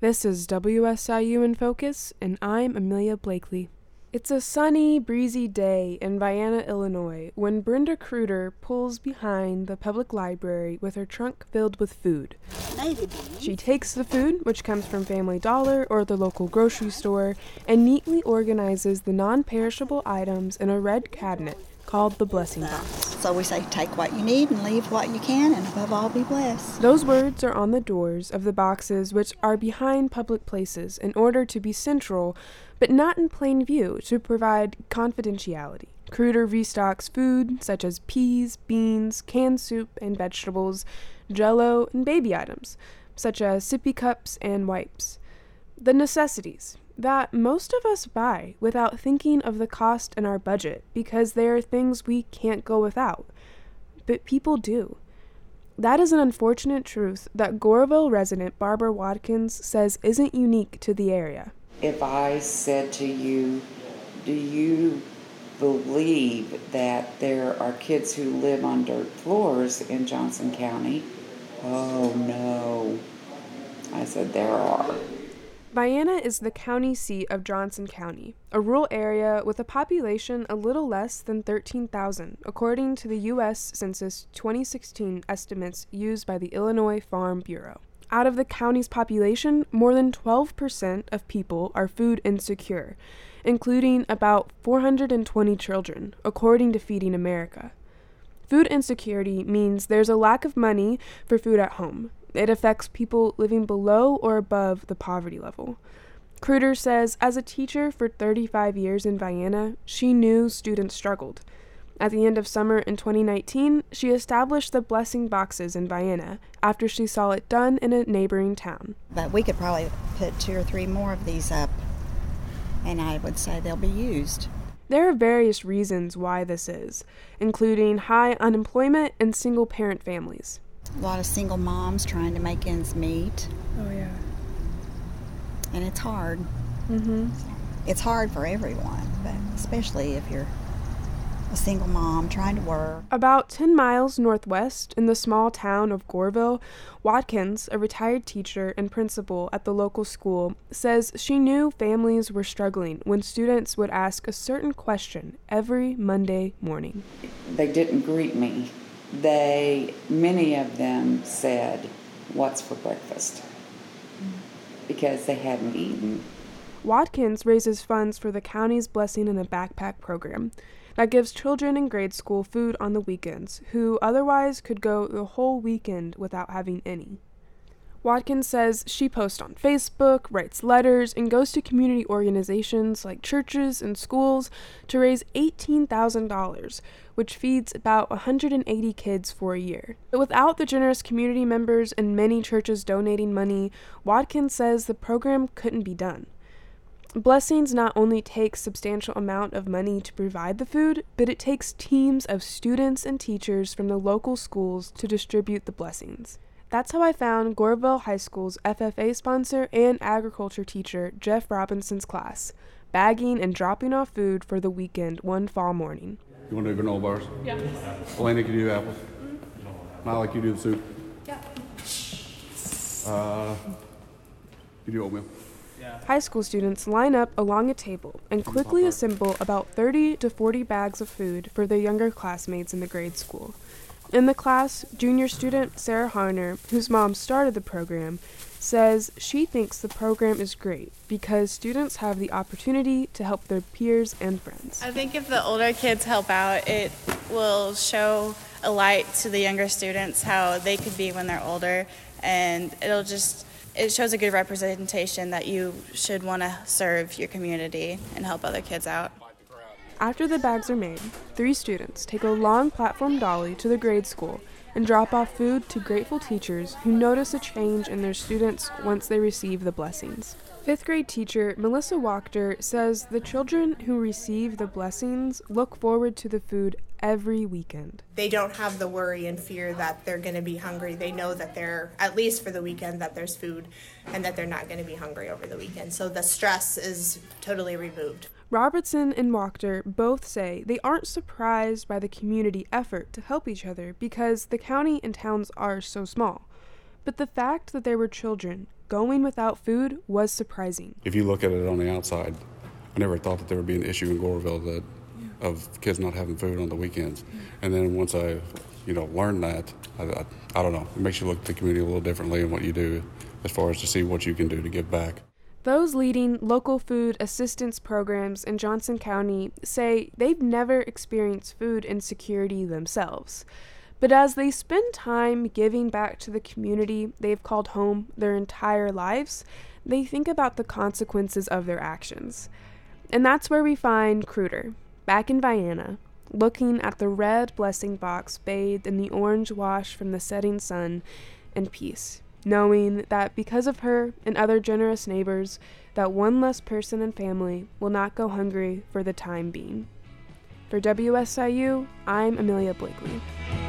This is WSIU in Focus, and I'm Amelia Blakely. It's a sunny, breezy day in Vienna, Illinois, when Brenda Kruder pulls behind the public library with her trunk filled with food. She takes the food, which comes from Family Dollar or the local grocery store, and neatly organizes the non-perishable items in a red cabinet called the Blessing Box. So we say, take what you need and leave what you can, and above all, be blessed. Those words are on the doors of the boxes, which are behind public places in order to be central, but not in plain view, to provide confidentiality. Kruder restocks food such as peas, beans, canned soup and vegetables, Jell-O, and baby items such as sippy cups and wipes. The necessities that most of us buy without thinking of the cost in our budget because they are things we can't go without. But people do. That is an unfortunate truth that Goreville resident Barbara Watkins says isn't unique to the area. If I said to you, do you believe that there are kids who live on dirt floors in Johnson County? Oh no. I said there are. Vienna is the county seat of Johnson County, a rural area with a population a little less than 13,000, according to the U.S. Census 2016 estimates used by the Illinois Farm Bureau. Out of the county's population, more than 12% of people are food insecure, including about 420 children, according to Feeding America. Food insecurity means there's a lack of money for food at home. It affects people living below or above the poverty level. Kruder says as a teacher for 35 years in Vienna, she knew students struggled. At the end of summer in 2019, she established the Blessing Boxes in Vienna after she saw it done in a neighboring town. But we could probably put 2 or 3 more of these up, and I would say they'll be used. There are various reasons why this is, including high unemployment and single-parent families. A lot of single moms trying to make ends meet. Oh, yeah. And it's hard. Mm-hmm. It's hard for everyone, but especially if you're a single mom trying to work. About 10 miles northwest in the small town of Goreville, Watkins, a retired teacher and principal at the local school, says she knew families were struggling when students would ask a certain question every Monday morning. They didn't greet me. Many of them said, "What's for breakfast?" Because they hadn't eaten. Watkins raises funds for the county's Blessing in a Backpack program that gives children in grade school food on the weekends who otherwise could go the whole weekend without having any. Watkins says she posts on Facebook, writes letters, and goes to community organizations like churches and schools to raise $18,000, which feeds about 180 kids for a year. But without the generous community members and many churches donating money, Watkins says the program couldn't be done. Blessings not only takes substantial amount of money to provide the food, but it takes teams of students and teachers from the local schools to distribute the blessings. That's how I found Goreville High School's FFA sponsor and agriculture teacher Jeff Robinson's class, bagging and dropping off food for the weekend one fall morning. You want to do granola bars? Yeah. Elena, can you do apples? Molly, can you do the soup? Yeah. You do oatmeal? High school students line up along a table and quickly assemble about 30 to 40 bags of food for their younger classmates in the grade school. In the class, junior student Sarah Harner, whose mom started the program, says she thinks the program is great because students have the opportunity to help their peers and friends. I think if the older kids help out, it will show a light to the younger students how they could be when they're older, and it shows a good representation that you should want to serve your community and help other kids out. After the bags are made, 3 students take a long platform dolly to the grade school and drop off food to grateful teachers who notice a change in their students once they receive the blessings. 5th grade teacher Melissa Wachter says the children who receive the blessings look forward to the food every weekend. They don't have the worry and fear that they're going to be hungry. They know that they're, at least for the weekend, that there's food and that they're not going to be hungry over the weekend. So the stress is totally removed. Robertson and Wachter both say they aren't surprised by the community effort to help each other because the county and towns are so small. But the fact that there were children going without food was surprising. If you look at it on the outside, I never thought that there would be an issue in Goreville of kids not having food on the weekends. And then once I, learned that, I don't know, it makes you look at the community a little differently and what you do as far as to see what you can do to give back. Those leading local food assistance programs in Johnson County say they've never experienced food insecurity themselves. But as they spend time giving back to the community they've called home their entire lives, they think about the consequences of their actions. And that's where we find Kruder, back in Vienna, looking at the red blessing box bathed in the orange wash from the setting sun and peace, knowing that because of her and other generous neighbors, that one less person and family will not go hungry for the time being. For WSIU, I'm Amelia Blakely.